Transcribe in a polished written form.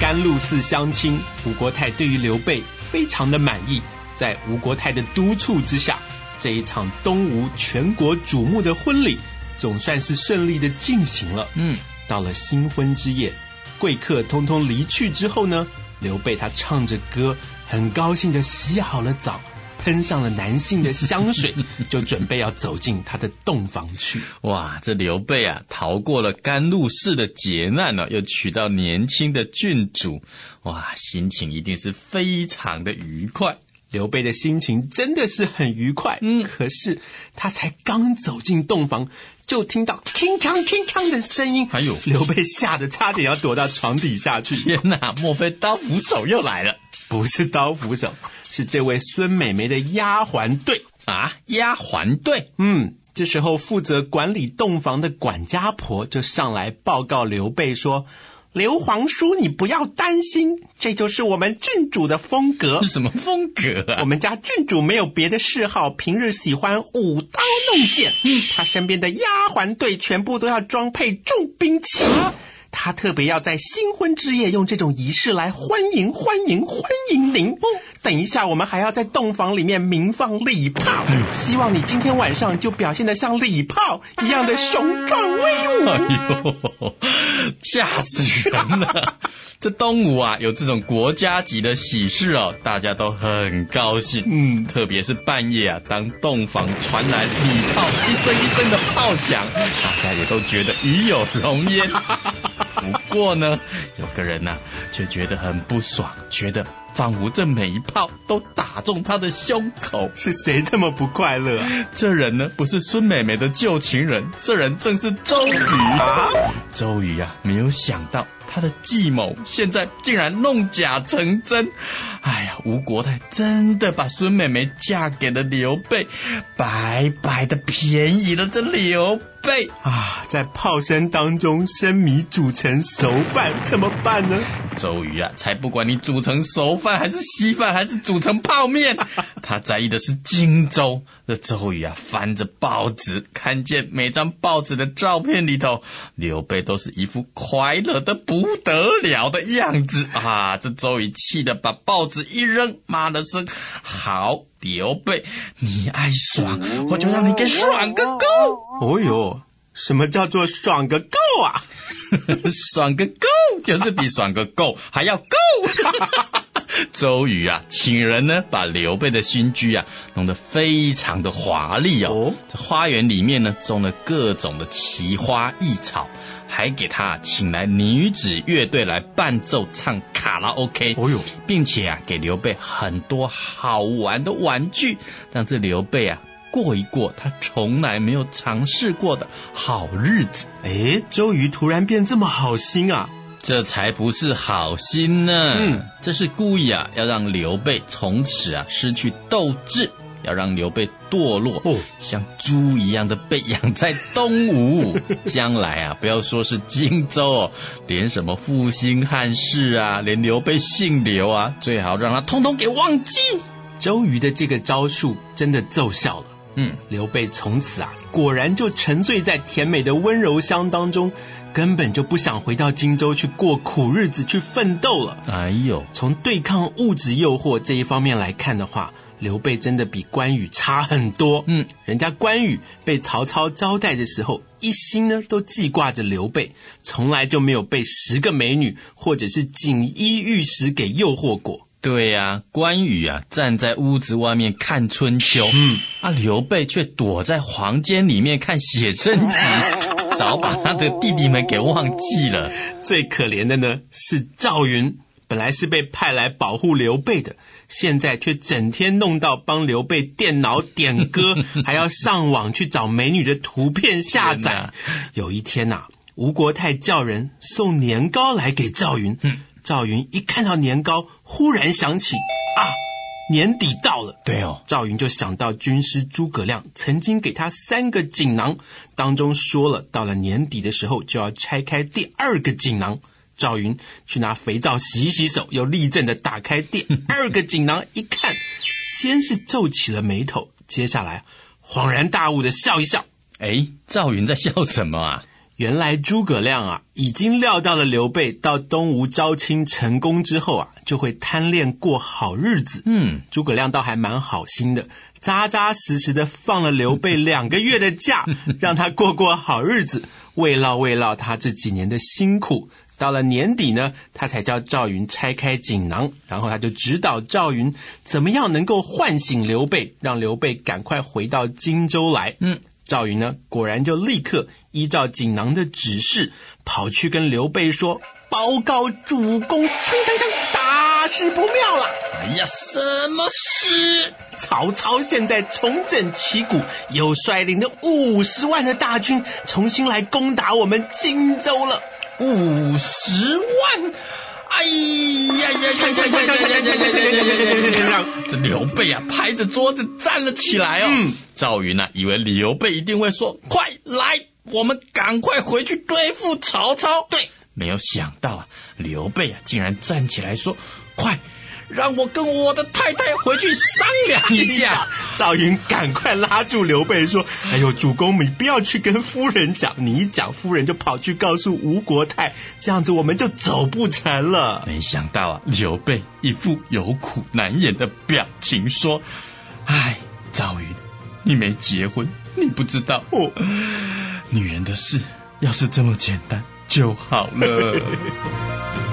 甘露寺相亲，吴国太对于刘备非常的满意。在吴国太的督促之下，这一场东吴全国瞩目的婚礼总算是顺利的进行了。到了新婚之夜，贵客通通离去之后呢，刘备他唱着歌，很高兴的洗好了澡，喷上了男性的香水，就准备要走进他的洞房去。 哇，这刘备啊，逃过了甘露寺的劫难又娶到年轻的郡主，哇，心情一定是非常的愉快。 刘备的心情真的是很愉快，可是他才刚走进洞房，就听到铿锵铿锵的声音，刘备吓得差点要躲到床底下去。 天哪，莫非刀斧手又来了？ 不是刀斧手，是这位孙美眉的丫鬟队啊！丫鬟队， 这时候负责管理洞房的管家婆就上来报告刘备说，刘皇叔，你不要担心，这就是我们郡主的风格。 什么风格啊？ 我们家郡主没有别的嗜好，平日喜欢舞刀弄剑，她身边的丫鬟队全部都要装配重兵器。他特别要在新婚之夜用这种仪式来欢迎您。等一下我们还要在洞房里面鸣放礼炮，希望你今天晚上就表现得像礼炮一样的雄壮威武。 哎呦，吓死人了！这东吴啊，有这种国家级的喜事大家都很高兴。特别是半夜啊，当洞房传来礼炮一声一声的炮响，大家也都觉得与有荣焉。不过呢，有个人却觉得很不爽，觉得仿佛这每一炮都打中他的胸口。 是谁这么不快乐啊？ 这人呢，不是孙美眉的旧情人，这人正是周瑜。周瑜啊，没有想到他的计谋现在竟然弄假成真。哎呀，吴国太真的把孙美眉嫁给了刘备，白白的便宜了这刘备啊！在炮声当中生米煮成熟饭，怎么办呢？ 周瑜啊，才不管你煮成熟饭还是稀饭还是煮成泡面，他在意的是荆州。这周瑜啊，翻着报纸，看见每张报纸的照片里头，刘备都是一副快乐的不得了的样子啊！这周瑜气得把报纸一扔，骂了声好，刘备你爱爽，我就让你给爽个够。 哦哟，什么叫做爽个够啊？ 爽个够就是比爽个够还要够。周瑜啊，请人呢把刘备的新居啊弄得非常的华丽这花园里面呢种了各种的奇花异草，还给他请来女子乐队来伴奏唱卡拉 OK，并且啊给刘备很多好玩的玩具，让这刘备啊过一过他从来没有尝试过的好日子。 周瑜突然变这么好心啊？ 这才不是好心呢，这是故意啊，要让刘备从此啊失去斗志，要让刘备堕落，像猪一样的被养在东吴。将来啊，不要说是荆州连什么复兴汉室啊，连刘备姓刘啊，最好让他通通给忘记。 周瑜的这个招数真的奏效了。刘备从此啊，果然就沉醉在甜美的温柔乡当中，根本就不想回到荆州去过苦日子，去奋斗了。从对抗物质诱惑这一方面来看的话，刘备真的比关羽差很多。人家关羽被曹操招待的时候，一心呢都记挂着刘备，从来就没有被10个美女或者是锦衣玉食给诱惑过。 对呀，关羽啊站在屋子外面看春秋，刘备却躲在房间里面看写真集，早把他的弟弟们给忘记了。 最可怜的呢是赵云，本来是被派来保护刘备的，现在却整天弄到帮刘备电脑点歌，还要上网去找美女的图片下载。有一天啊，吴国太叫人送年糕来给赵云，赵云一看到年糕，忽然想起年底到了。赵云就想到军师诸葛亮曾经给他3个锦囊，当中说了到了年底的时候就要拆开第2个锦囊。赵云去拿肥皂洗洗手，又立正的打开第2个锦囊，一看，先是皱起了眉头，接下来恍然大悟的笑一笑。 赵云在笑什么啊？ 原来诸葛亮啊，已经料到了刘备到东吴招亲成功之后啊，就会贪恋过好日子。诸葛亮倒还蛮好心的，扎扎实实的放了刘备2个月的假，让他过好日子，慰劳他这几年的辛苦。到了年底呢，他才叫赵云拆开锦囊，然后他就指导赵云怎么样能够唤醒刘备，让刘备赶快回到荆州来。赵云呢，果然就立刻依照锦囊的指示，跑去跟刘备说：报告主公，大事不妙了！ 哎呀，什么事？ 曹操现在重整旗鼓，又率领了50万的大军，重新来攻打我们荆州了。 50万！哎呀呀！这刘备啊，拍着桌子站了起来哦。赵云啊，以为刘备一定会说：快来，我们赶快回去对付曹操。 对， 没有想到啊，刘备啊，竟然站起来说：快！让我跟我的太太回去商量一下。 赵云赶快拉住刘备说：哎呦，主公你不要去跟夫人讲，你一讲夫人就跑去告诉吴国太，这样子我们就走不成了。 没想到啊，刘备一副有苦难言的表情说：哎，赵云，你没结婚，你不知道女人的事要是这么简单就好了。